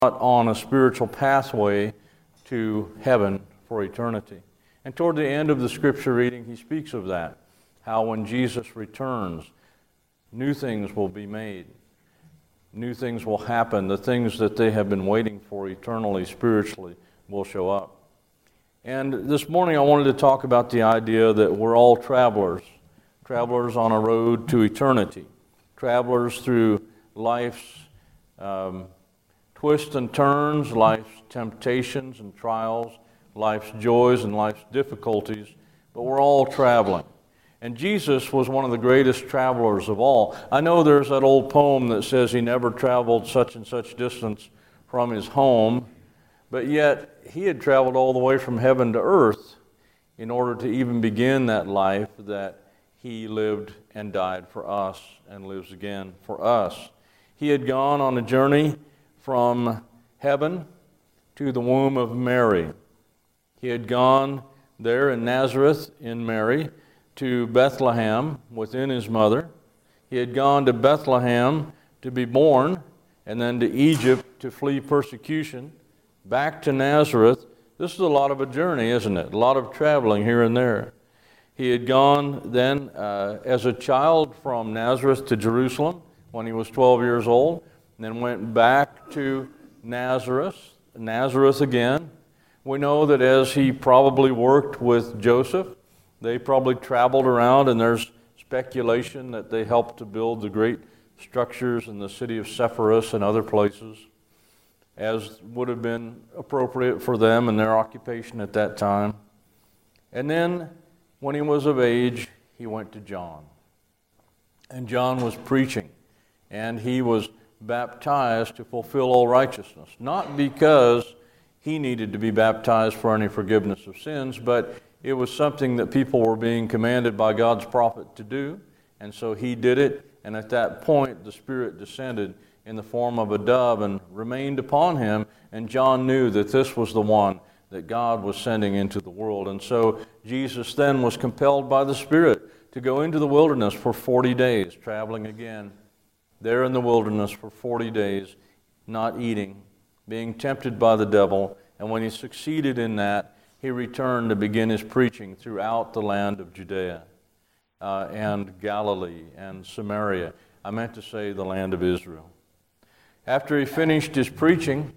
on a spiritual pathway to heaven for eternity. And toward the end of the scripture reading, he speaks of that, how when Jesus returns, new things will be made. New things will happen. The things that they have been waiting for eternally, spiritually, will show up. And this morning I wanted to talk about the idea that we're all travelers on a road to eternity, travelers through life's twists and turns, life's temptations and trials, life's joys and life's difficulties, but we're all traveling. And Jesus was one of the greatest travelers of all. I know there's that old poem that says he never traveled such and such distance from his home, but yet he had traveled all the way from heaven to earth in order to even begin that life that he lived and died for us and lives again for us. He had gone on a journey from heaven to the womb of Mary. He had gone there in Nazareth in Mary to Bethlehem within his mother. He had gone to Bethlehem to be born, and then to Egypt to flee persecution, back to Nazareth. This is a lot of a journey, isn't it? A lot of traveling here and there. He had gone then as a child from Nazareth to Jerusalem when he was 12 years old, and then went back to Nazareth again. We know that as he probably worked with Joseph, they probably traveled around, and there's speculation that they helped to build the great structures in the city of Sepphoris and other places, as would have been appropriate for them and their occupation at that time. And then, when he was of age, he went to John. And John was preaching, and he was baptized to fulfill all righteousness, not because he needed to be baptized for any forgiveness of sins, but it was something that people were being commanded by God's prophet to do, and so he did it, and at that point the Spirit descended in the form of a dove and remained upon him, and John knew that this was the one that God was sending into the world. And so Jesus then was compelled by the Spirit to go into the wilderness for 40 days, traveling again there in the wilderness for 40 days, not eating, being tempted by the devil, and when he succeeded in that, he returned to begin his preaching throughout the land of Judea and Galilee and Samaria. I meant to say the land of Israel. After he finished his preaching,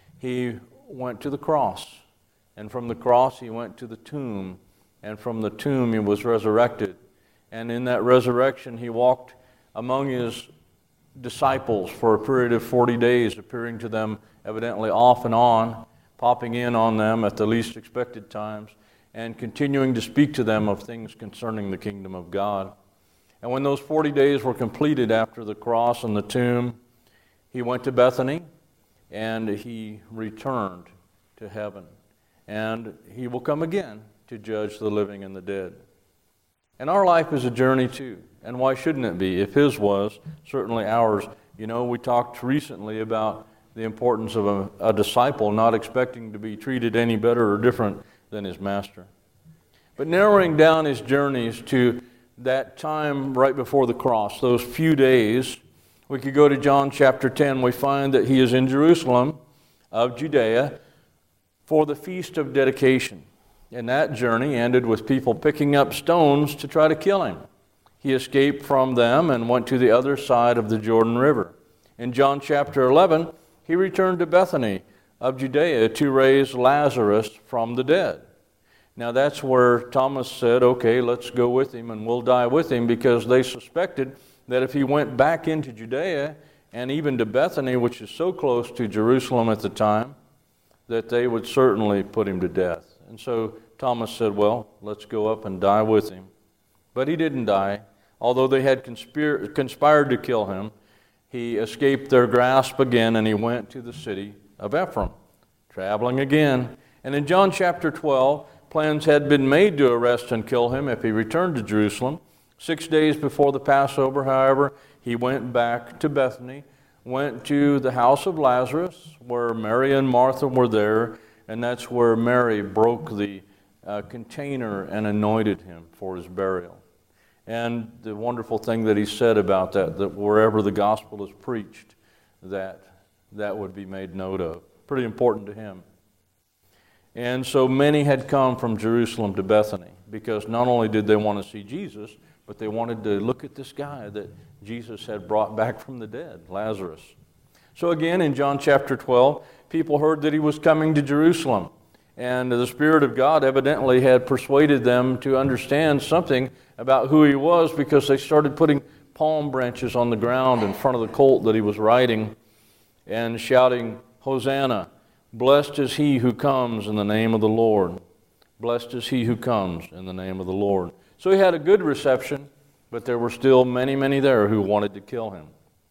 he went to the cross, and from the cross he went to the tomb, and from the tomb he was resurrected, and in that resurrection he walked among his disciples for a period of 40 days, appearing to them evidently off and on, popping in on them at the least expected times, and continuing to speak to them of things concerning the kingdom of God. And when those 40 days were completed after the cross and the tomb, he went to Bethany, and he returned to heaven. And he will come again to judge the living and the dead. And our life is a journey too. And why shouldn't it be? If his was, certainly ours. You know, we talked recently about the importance of a disciple not expecting to be treated any better or different than his master. But narrowing down his journeys to that time right before the cross, those few days, we could go to John chapter 10. We find that he is in Jerusalem of Judea for the Feast of Dedication. And that journey ended with people picking up stones to try to kill him. He escaped from them and went to the other side of the Jordan River. In John chapter 11, he returned to Bethany of Judea to raise Lazarus from the dead. Now that's where Thomas said, okay, let's go with him and we'll die with him, because they suspected that if he went back into Judea and even to Bethany, which is so close to Jerusalem at the time, that they would certainly put him to death. And so Thomas said, well, let's go up and die with him. But he didn't die. Although they had conspired to kill him, he escaped their grasp again, and he went to the city of Ephraim, traveling again. And in John chapter 12, plans had been made to arrest and kill him if he returned to Jerusalem. 6 days before the Passover, however, he went back to Bethany, went to the house of Lazarus, where Mary and Martha were there, and that's where Mary broke the container and anointed him for his burial. And the wonderful thing that he said about that wherever the gospel is preached, that that would be made note of. Pretty important to him. And so many had come from Jerusalem to Bethany because not only did they want to see Jesus, but they wanted to look at this guy that Jesus had brought back from the dead, Lazarus. So again, in John chapter 12, people heard that he was coming to Jerusalem. And the Spirit of God evidently had persuaded them to understand something about who he was because they started putting palm branches on the ground in front of the colt that he was riding and shouting, "Hosanna! Blessed is he who comes in the name of the Lord. Blessed is he who comes in the name of the Lord." So he had a good reception, but there were still many, many there who wanted to kill him.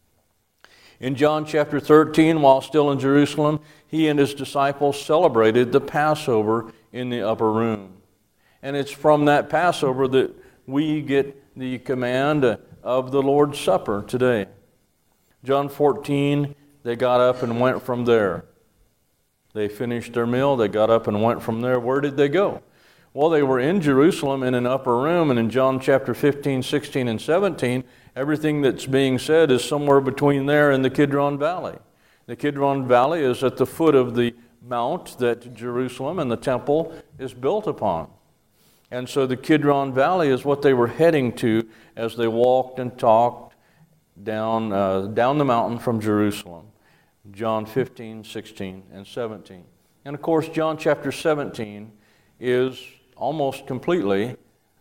In John chapter 13, while still in Jerusalem, he and his disciples celebrated the Passover in the upper room. And it's from that Passover that we get the command of the Lord's Supper today. John 14, they got up and went from there. They finished their meal, they got up and went from there. Where did they go? Well, they were in Jerusalem in an upper room, and in John chapter 15, 16, and 17, everything that's being said is somewhere between there and the Kidron Valley. The Kidron Valley is at the foot of the mount that Jerusalem and the temple is built upon. And so the Kidron Valley is what they were heading to as they walked and talked down the mountain from Jerusalem. John 15, 16, and 17. And of course, John chapter 17 is almost completely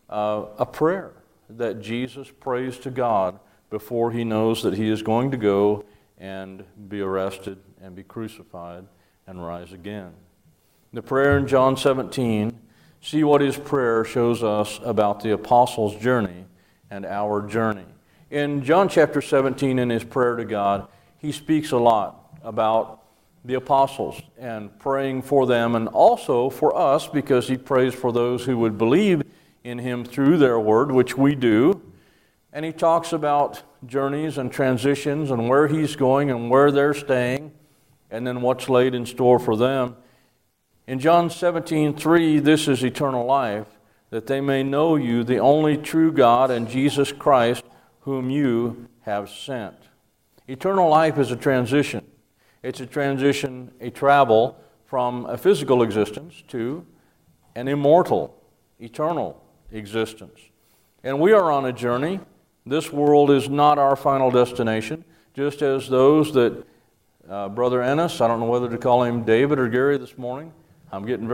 a prayer that Jesus prays to God before he knows that he is going to go and be arrested and be crucified and rise again. The prayer in John 17, see what his prayer shows us about the apostles' journey and our journey. In John chapter 17, in his prayer to God, he speaks a lot about the apostles and praying for them, and also for us because he prays for those who would believe in him through their word, which we do. And he talks about journeys and transitions and where he's going and where they're staying and then what's laid in store for them. In John 17:3, this is eternal life, that they may know you, the only true God, and Jesus Christ, whom you have sent. Eternal life is a transition. It's a transition, a travel from a physical existence to an immortal, eternal existence. And we are on a journey. This world is not our final destination, just as those that Brother Ennis, I don't know whether to call him David or Gary this morning. I'm going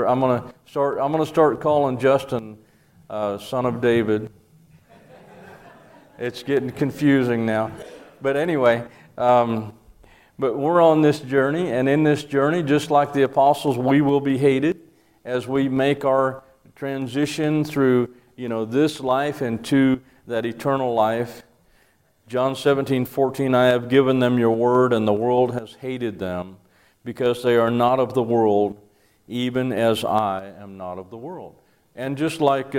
to start calling Justin son of David. It's getting confusing now. But anyway, but we're on this journey, and in this journey, just like the apostles, we will be hated as we make our transition through, this life into that eternal life. John 17:14, I have given them your word, and the world has hated them, because they are not of the world, even as I am not of the world. And just like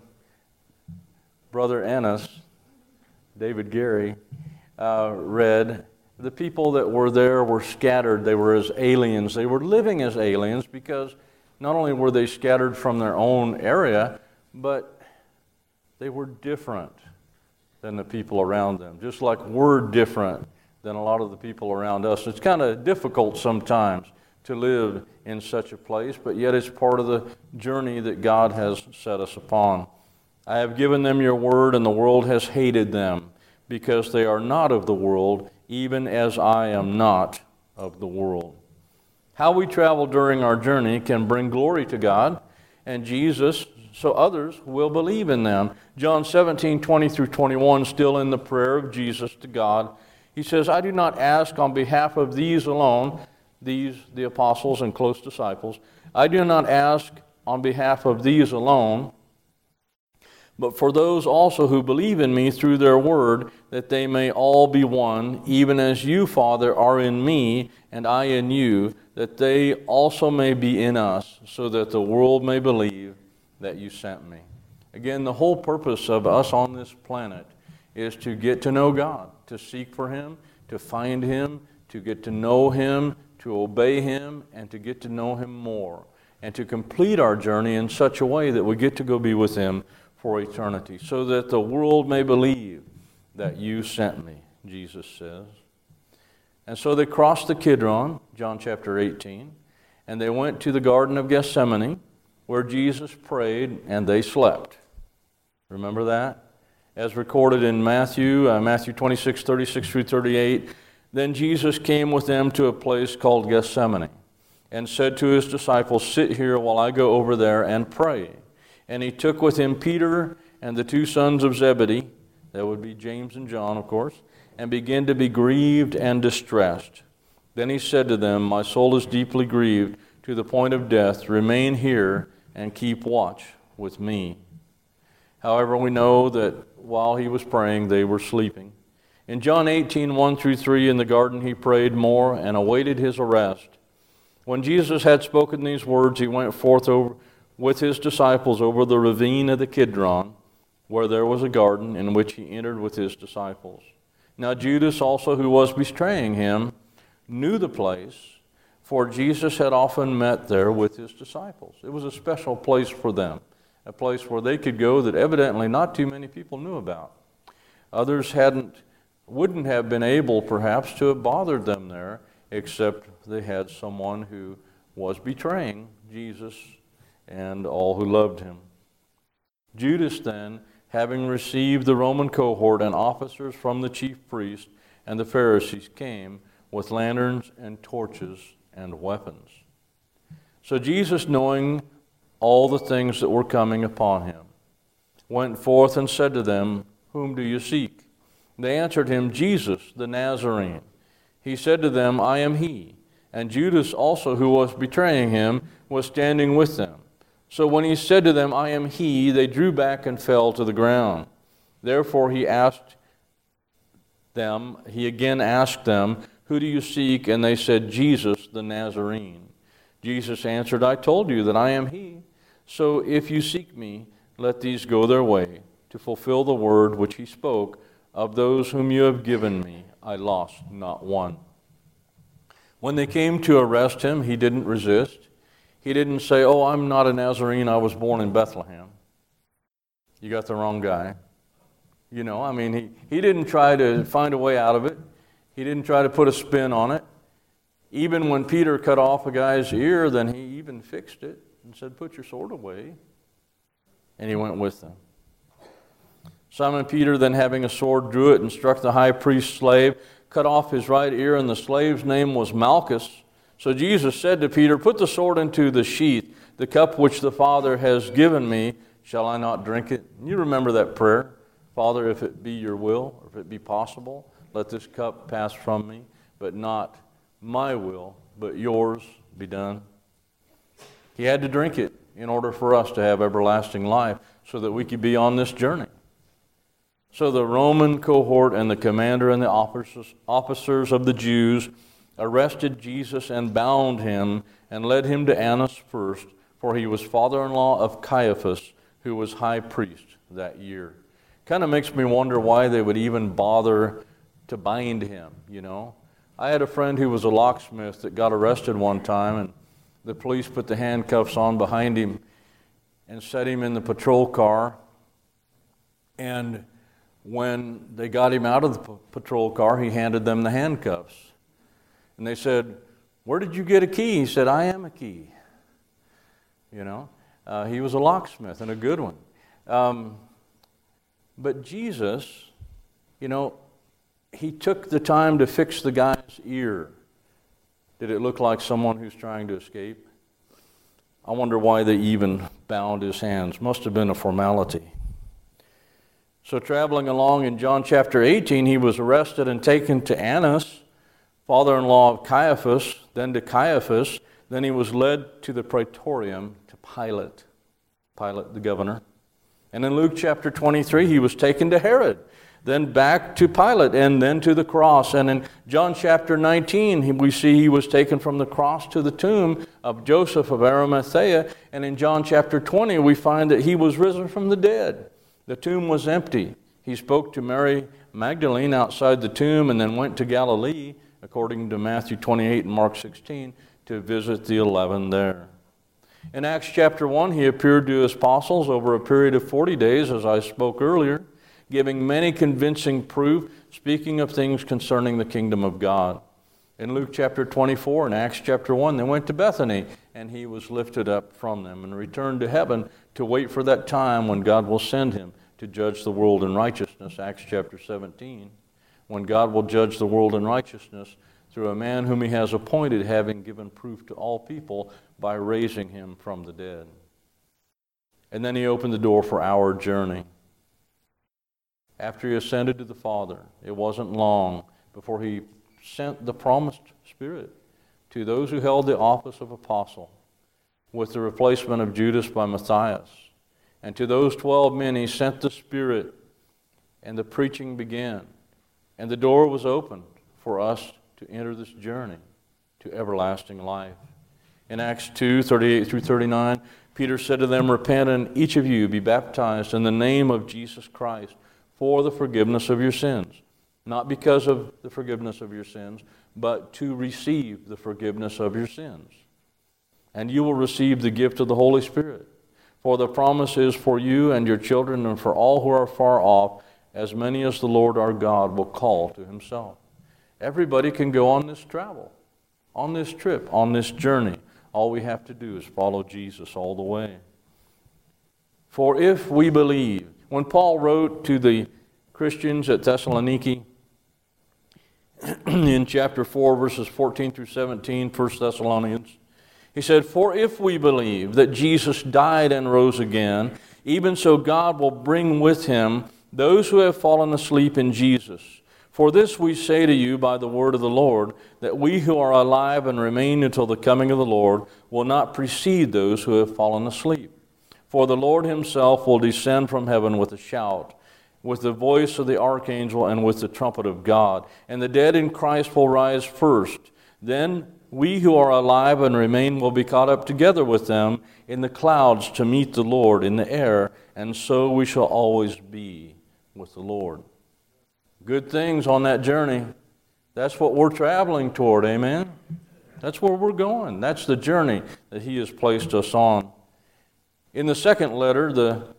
Brother Ennis, David Gary, read, the people that were there were scattered. They were as aliens. They were living as aliens because not only were they scattered from their own area, but they were different than the people around them, just like we're different than a lot of the people around us. It's kind of difficult sometimes to live in such a place, but yet it's part of the journey that God has set us upon. I have given them your word, and the world has hated them, because they are not of the world, even as I am not of the world. How we travel during our journey can bring glory to God and Jesus, so others will believe in them. John 17:20 through 21, still in the prayer of Jesus to God, he says, I do not ask on behalf of these alone, the apostles and close disciples, I do not ask on behalf of these alone, but for those also who believe in me through their word, that they may all be one, even as you, Father, are in me, and I in you, that they also may be in us, so that the world may believe that you sent me. Again, the whole purpose of us on this planet is to get to know God, to seek for him, to find him, to get to know him, to obey him, and to get to know him more, and to complete our journey in such a way that we get to go be with him for eternity, so that the world may believe that you sent me, Jesus says. And so they crossed the Kidron, John chapter 18, and they went to the Garden of Gethsemane, where Jesus prayed, and they slept. Remember that? As recorded in Matthew 26, 36 through 38, then Jesus came with them to a place called Gethsemane, and said to his disciples, sit here while I go over there and pray. And he took with him Peter and the two sons of Zebedee, that would be James and John, of course, and began to be grieved and distressed. Then he said to them, my soul is deeply grieved to the point of death. Remain here and keep watch with me. However, we know that while he was praying, they were sleeping. In John 18, 1 through 3, in the garden he prayed more and awaited his arrest. When Jesus had spoken these words, he went forth with his disciples over the ravine of the Kidron, where there was a garden in which he entered with his disciples. Now Judas also, who was betraying him, knew the place, for Jesus had often met there with his disciples. It was a special place for them, a place where they could go that evidently not too many people knew about. Others wouldn't have been able, perhaps, to have bothered them there, except they had someone who was betraying Jesus and all who loved him. Judas then, having received the Roman cohort and officers from the chief priests and the Pharisees, came with lanterns and torches and weapons. So Jesus, knowing all the things that were coming upon him, went forth and said to them, whom do you seek? They answered him, Jesus, the Nazarene. He said to them, I am he. And Judas also, who was betraying him, was standing with them. So when he said to them, I am he, they drew back and fell to the ground. Therefore he again asked them, who do you seek? And they said, Jesus, the Nazarene. Jesus answered, I told you that I am he. So if you seek me, let these go their way, to fulfill the word which he spoke, of those whom you have given me, I lost not one. When they came to arrest him, he didn't resist. He didn't say, oh, I'm not a Nazarene, I was born in Bethlehem. You got the wrong guy. He didn't try to find a way out of it. He didn't try to put a spin on it. Even when Peter cut off a guy's ear, then he even fixed it and said, put your sword away. And he went with them. Simon Peter, then having a sword, drew it and struck the high priest's slave, cut off his right ear, and the slave's name was Malchus. So Jesus said to Peter, put the sword into the sheath. The cup which the Father has given me, shall I not drink it? You remember that prayer? Father, if it be your will, or if it be possible, let this cup pass from me, but not my will, but yours be done. He had to drink it in order for us to have everlasting life, so that we could be on this journey. So the Roman cohort and the commander and the officers of the Jews arrested Jesus and bound him and led him to Annas first, for he was father-in-law of Caiaphas, who was high priest that year. Kind of makes me wonder why they would even bother to bind him, I had a friend who was a locksmith that got arrested one time, and the police put the handcuffs on behind him and set him in the patrol car. And when they got him out of the patrol car, he handed them the handcuffs. And they said, where did you get a key? He said, I am a key. He was a locksmith, and a good one. But Jesus, he took the time to fix the guy's ear. Did it look like someone who's trying to escape? I wonder why they even bound his hands. Must have been a formality. So traveling along in John chapter 18, he was arrested and taken to Annas, father-in-law of Caiaphas, then to Caiaphas. Then he was led to the praetorium to Pilate the governor. And in Luke chapter 23, he was taken to Herod, then back to Pilate, and then to the cross. And in John chapter 19, we see he was taken from the cross to the tomb of Joseph of Arimathea. And in John chapter 20, we find that he was risen from the dead. The tomb was empty. He spoke to Mary Magdalene outside the tomb and then went to Galilee, according to Matthew 28 and Mark 16, to visit the 11 there. In Acts chapter 1, he appeared to his apostles over a period of 40 days, as I spoke earlier, giving many convincing proof, speaking of things concerning the kingdom of God. In Luke chapter 24 and Acts chapter 1, they went to Bethany, and he was lifted up from them and returned to heaven to wait for that time when God will send him to judge the world in righteousness, Acts chapter 17, when God will judge the world in righteousness through a man whom he has appointed, having given proof to all people by raising him from the dead. And then he opened the door for our journey. After he ascended to the Father, it wasn't long before he sent the promised Spirit to those who held the office of apostle, with the replacement of Judas by Matthias. And to those 12 men he sent the Spirit, and the preaching began, and the door was opened for us to enter this journey to everlasting life. In Acts 2:38 through 39, Peter said to them, "Repent, and each of you be baptized in the name of Jesus Christ for the forgiveness of your sins." Not because of the forgiveness of your sins, but to receive the forgiveness of your sins. And you will receive the gift of the Holy Spirit. For the promise is for you and your children and for all who are far off, as many as the Lord our God will call to himself. Everybody can go on this travel, on this trip, on this journey. All we have to do is follow Jesus all the way. For if we believe, when Paul wrote to the Christians at Thessaloniki, in chapter 4, verses 14 through 17, 1 Thessalonians, he said, "For if we believe that Jesus died and rose again, even so God will bring with him those who have fallen asleep in Jesus. For this we say to you by the word of the Lord, that we who are alive and remain until the coming of the Lord will not precede those who have fallen asleep. For the Lord himself will descend from heaven with a shout, with the voice of the archangel, and with the trumpet of God. And the dead in Christ will rise first. Then we who are alive and remain will be caught up together with them in the clouds to meet the Lord in the air, and so we shall always be with the Lord." Good things on that journey. That's what we're traveling toward, amen? That's where we're going. That's the journey that he has placed us on. In the second letter, the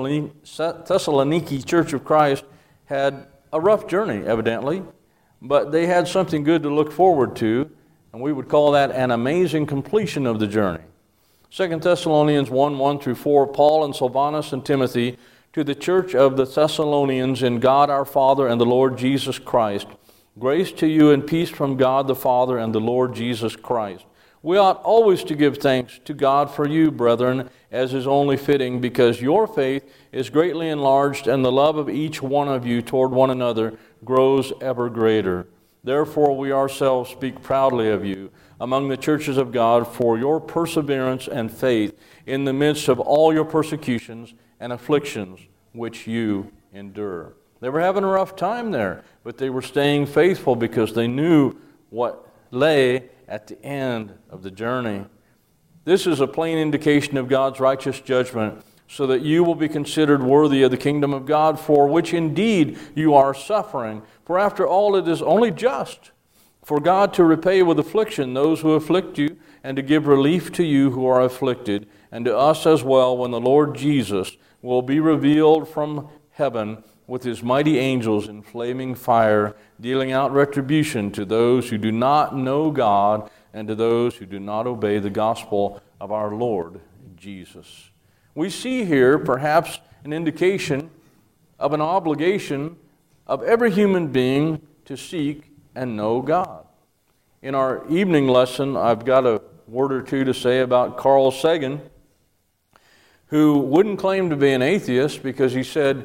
Thessaloniki Church of Christ had a rough journey, evidently, but they had something good to look forward to, and we would call that an amazing completion of the journey. 2 Thessalonians 1:1 through 4, Paul and Silvanus and Timothy, to the church of the Thessalonians in God our Father and the Lord Jesus Christ, grace to you and peace from God the Father and the Lord Jesus Christ. We ought always to give thanks to God for you, brethren, as is only fitting, because your faith is greatly enlarged, and the love of each one of you toward one another grows ever greater. Therefore we ourselves speak proudly of you among the churches of God for your perseverance and faith in the midst of all your persecutions and afflictions which you endure. They were having a rough time there, but they were staying faithful because they knew what lay at the end of the journey. This is a plain indication of God's righteous judgment, so that you will be considered worthy of the kingdom of God, for which indeed you are suffering. For after all, it is only just for God to repay with affliction those who afflict you, and to give relief to you who are afflicted, and to us as well, when the Lord Jesus will be revealed from heaven with his mighty angels in flaming fire, dealing out retribution to those who do not know God and to those who do not obey the gospel of our Lord Jesus. We see here perhaps an indication of an obligation of every human being to seek and know God. In our evening lesson, I've got a word or two to say about Carl Sagan, who wouldn't claim to be an atheist because he said,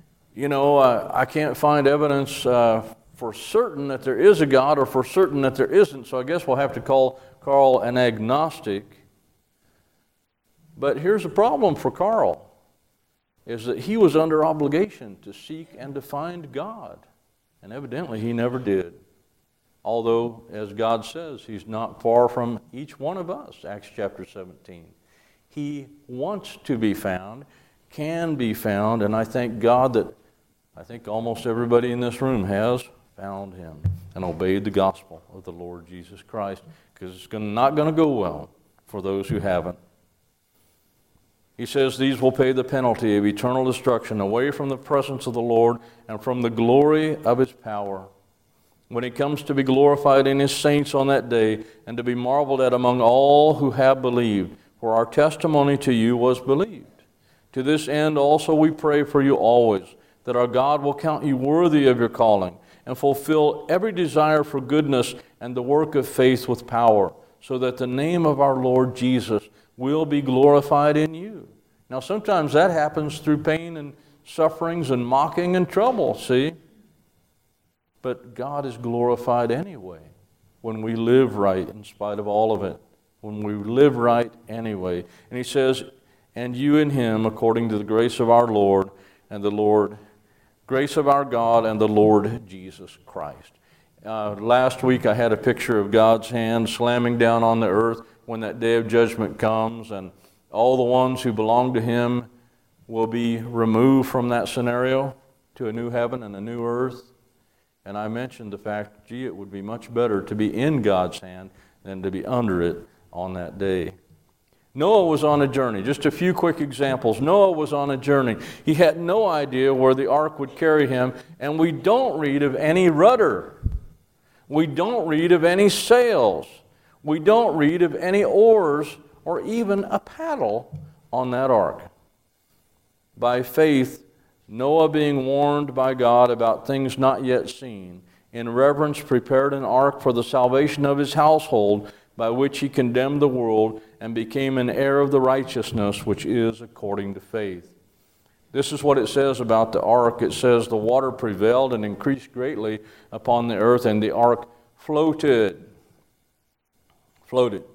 I can't find evidence for certain that there is a God or for certain that there isn't, so I guess we'll have to call Carl an agnostic. But here's the problem for Carl, is that he was under obligation to seek and to find God, and evidently he never did. Although, as God says, he's not far from each one of us, Acts chapter 17. He wants to be found, can be found, and I thank God that I think almost everybody in this room has found him and obeyed the gospel of the Lord Jesus Christ, because it's not going to go well for those who haven't. He says these will pay the penalty of eternal destruction away from the presence of the Lord and from the glory of his power. when he comes to be glorified in his saints on that day, and to be marveled at among all who have believed. For our testimony to you was believed. To this end also we pray for you always, that our God will count you worthy of your calling, and fulfill every desire for goodness and the work of faith with power, so that the name of our Lord Jesus will be glorified in you. Now sometimes that happens through pain and sufferings and mocking and trouble, see? But God is glorified anyway when we live right in spite of all of it. When we live right anyway. And he says, and you in him, according to the grace of our Lord and the Lord, grace of our God and the Lord Jesus Christ. Last week I had a picture of God's hand slamming down on the earth when that day of judgment comes, and all the ones who belong to him will be removed from that scenario to a new heaven and a new earth. And I mentioned the fact, it would be much better to be in God's hand than to be under it on that day. Noah was on a journey. Just a few quick examples. Noah was on a journey. He had no idea where the ark would carry him, and we don't read of any rudder. We don't read of any sails. We don't read of any oars or even a paddle on that ark. By faith, Noah, being warned by God about things not yet seen, in reverence prepared an ark for the salvation of his household, by which he condemned the world and became an heir of the righteousness which is according to faith. This is what it says about the ark. It says, the water prevailed and increased greatly upon the earth, and the ark floated. Floated.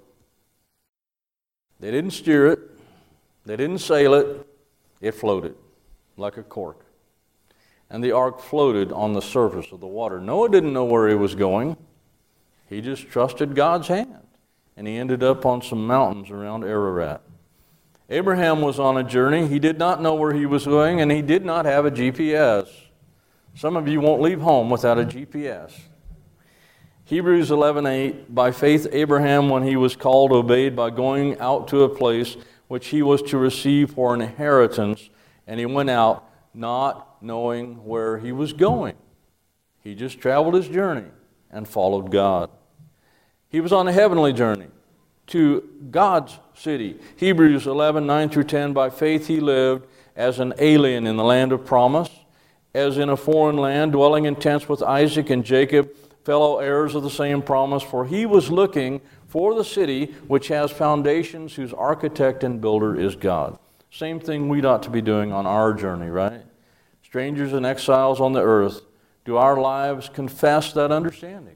They didn't steer it. They didn't sail it. It floated like a cork. And the ark floated on the surface of the water. Noah didn't know where he was going. He just trusted God's hand. And he ended up on some mountains around Ararat. Abraham was on a journey. He did not know where he was going, and he did not have a GPS. Some of you won't leave home without a GPS. Hebrews 11:8, by faith Abraham, when he was called, obeyed by going out to a place which he was to receive for an inheritance, and he went out not knowing where he was going. He just traveled his journey and followed God. He was on a heavenly journey to God's city. Hebrews 11:9-10, by faith he lived as an alien in the land of promise, as in a foreign land, dwelling in tents with Isaac and Jacob, fellow heirs of the same promise, for he was looking for the city which has foundations, whose architect and builder is God. Same thing we'd ought to be doing on our journey, right? Strangers and exiles on the earth. Do our lives confess that understanding?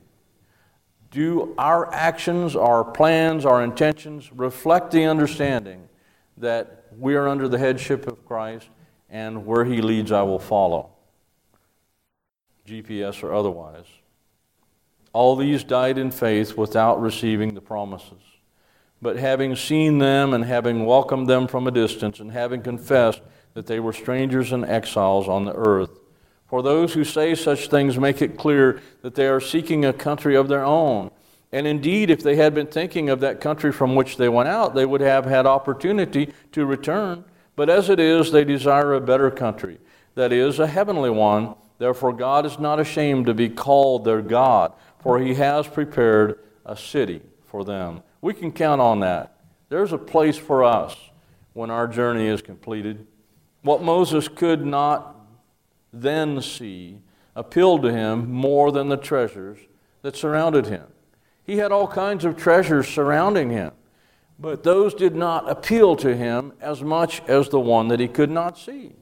Do our actions, our plans, our intentions reflect the understanding that we are under the headship of Christ, and where he leads I will follow, GPS or otherwise? All these died in faith without receiving the promises. But having seen them and having welcomed them from a distance, and having confessed that they were strangers and exiles on the earth. For those who say such things make it clear that they are seeking a country of their own. And indeed, if they had been thinking of that country from which they went out, they would have had opportunity to return. But as it is, they desire a better country, that is, a heavenly one. Therefore God is not ashamed to be called their God, for he has prepared a city for them. We can count on that. There's a place for us when our journey is completed. What Moses could not then see appealed to him more than the treasures that surrounded him. He had all kinds of treasures surrounding him, but those did not appeal to him as much as the one that he could not see.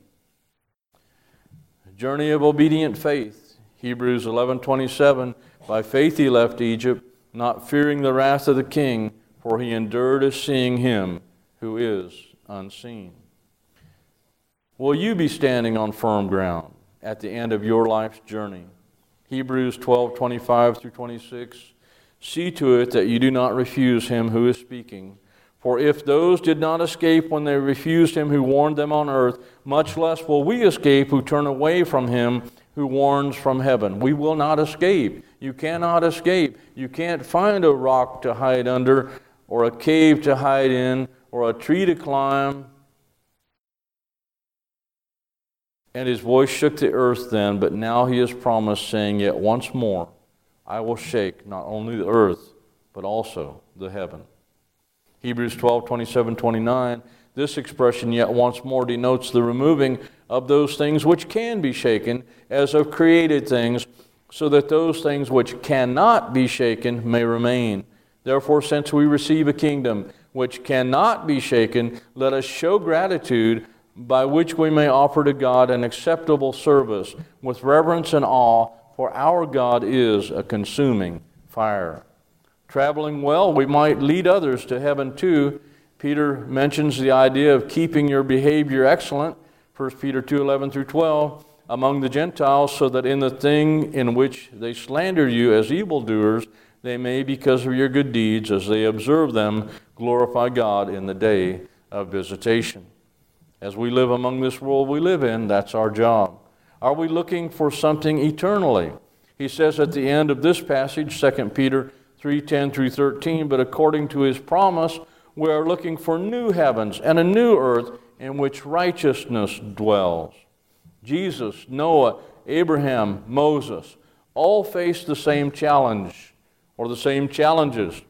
A journey of obedient faith. Hebrews 11:27, by faith he left Egypt, not fearing the wrath of the king, for he endured as seeing him who is unseen. Will you be standing on firm ground at the end of your life's journey? Hebrews 12:25-26. See to it that you do not refuse him who is speaking. For if those did not escape when they refused him who warned them on earth, much less will we escape who turn away from him who warns from heaven. We will not escape. You cannot escape. You can't find a rock to hide under, or a cave to hide in, or a tree to climb. And his voice shook the earth then, but now he has promised, saying, yet once more, I will shake not only the earth, but also the heaven. Hebrews 12, 27, 29, this expression yet once more denotes the removing of those things which can be shaken as of created things, so that those things which cannot be shaken may remain. Therefore, since we receive a kingdom which cannot be shaken, let us show gratitude by which we may offer to God an acceptable service with reverence and awe, for our God is a consuming fire. Traveling well, we might lead others to heaven too. Peter mentions the idea of keeping your behavior excellent, 1 Peter 2, 11 through 12, among the Gentiles, so that in the thing in which they slander you as evildoers, they may, because of your good deeds, as they observe them, glorify God in the day of visitation. As we live among this world we live in, that's our job. Are we looking for something eternally? He says at the end of this passage, 2 Peter 3:10 through 13, but according to his promise, we are looking for new heavens and a new earth in which righteousness dwells. Jesus, Noah, Abraham, Moses, all faced the same challenge or the same challenges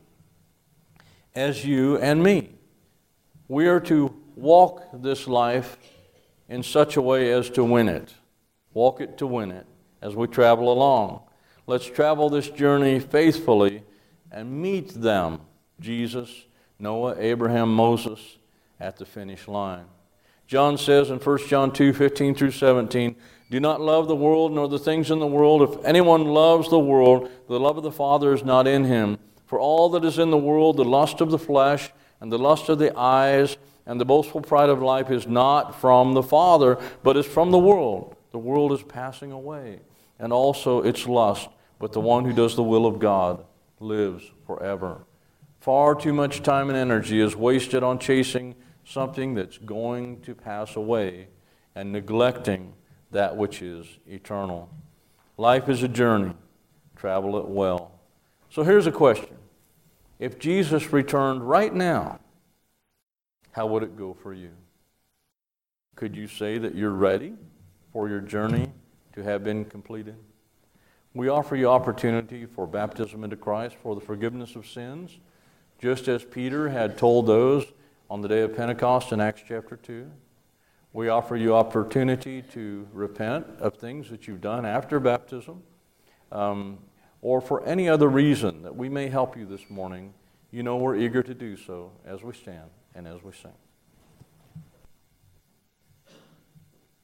as you and me. We are to walk this life in such a way as to win it. Walk it to win it as we travel along. Let's travel this journey faithfully and meet them, Jesus, Noah, Abraham, Moses, at the finish line. John says in 1 John 2, 15 through 17, do not love the world nor the things in the world. If anyone loves the world, the love of the Father is not in him. For all that is in the world, the lust of the flesh and the lust of the eyes and the boastful pride of life is not from the Father, but is from the world. The world is passing away, and also its lust, but the one who does the will of God lives forever. Far too much time and energy is wasted on chasing something that's going to pass away and neglecting that which is eternal. Life is a journey. Travel it well. So here's a question. If Jesus returned right now, how would it go for you? Could you say that you're ready for your journey to have been completed? We offer you opportunity for baptism into Christ for the forgiveness of sins, just as Peter had told those on the day of Pentecost in Acts chapter 2. We offer you opportunity to repent of things that you've done after baptism, or for any other reason that we may help you this morning. You know we're eager to do so as we stand and as we sing.